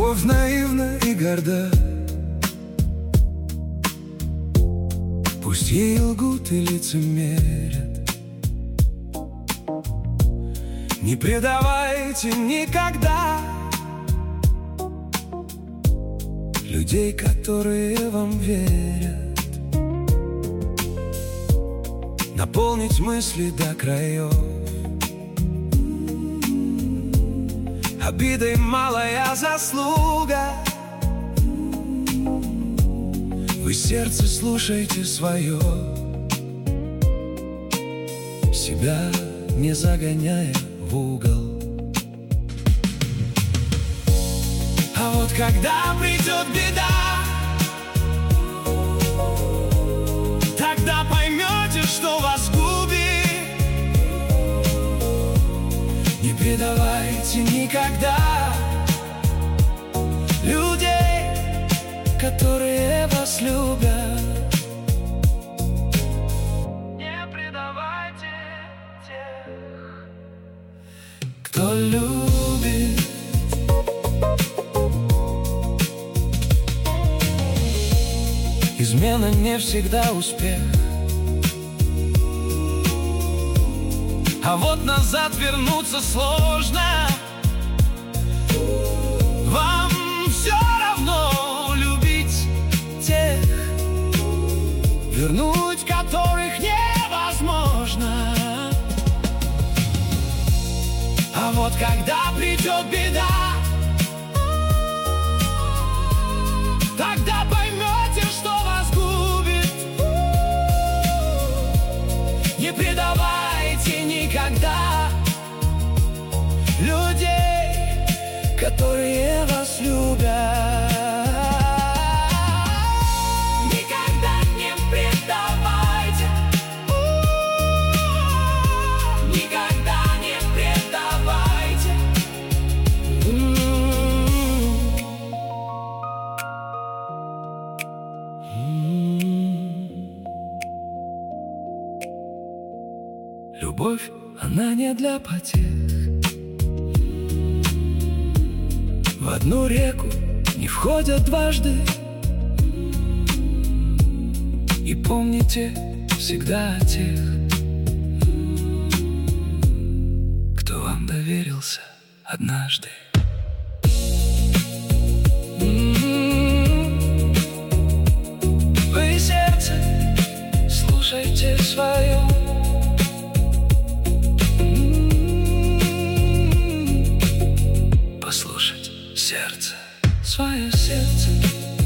Любовь наивна и горда, пусть ей лгут и лицемерят. Не предавайте никогда людей, которые вам верят. Наполнить мысли до краев обидой малая заслуга. Вы сердце слушайте свое, себя не загоняя в угол. А вот когда придет беда, тогда поймете, что вас губит. Не предавайте никогда людей, которые вас любят. Не предавайте тех, кто любит. Измена не всегда успех, а вот назад вернуться сложно. Вам все равно любить тех, вернуть которых невозможно. А вот когда придет беда, тогда поймете, что вас губит. Не предавайте никогда людей, которые вас любят. Никогда не предавайте. Никогда не предавайте. Любовь, она не для потех. В одну реку не входят дважды. И помните всегда о тех, кто вам доверился однажды. Вы сердце слушайте свое, послушать сердце, свое сердце.